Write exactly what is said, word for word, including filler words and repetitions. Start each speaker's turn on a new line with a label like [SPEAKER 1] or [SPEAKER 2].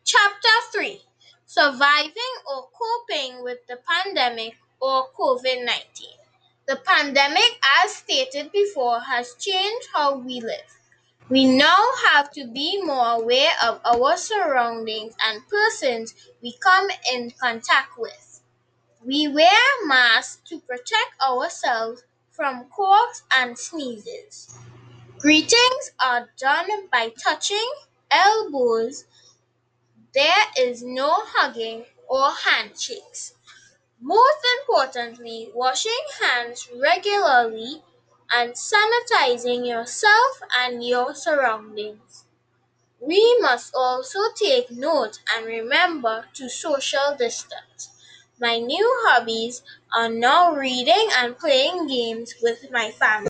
[SPEAKER 1] Chapter three: Surviving or Coping with the Pandemic or COVID nineteen. The pandemic, as stated before, has changed how we live. We now have to be more aware of our surroundings and persons we come in contact with. We wear masks to protect ourselves from coughs and sneezes. Greetings are done by touching elbows. There is no hugging or handshakes. Most importantly, washing hands regularly and sanitizing yourself and your surroundings. We must also take note and remember to social distance. My new hobbies are now reading and playing games with my family.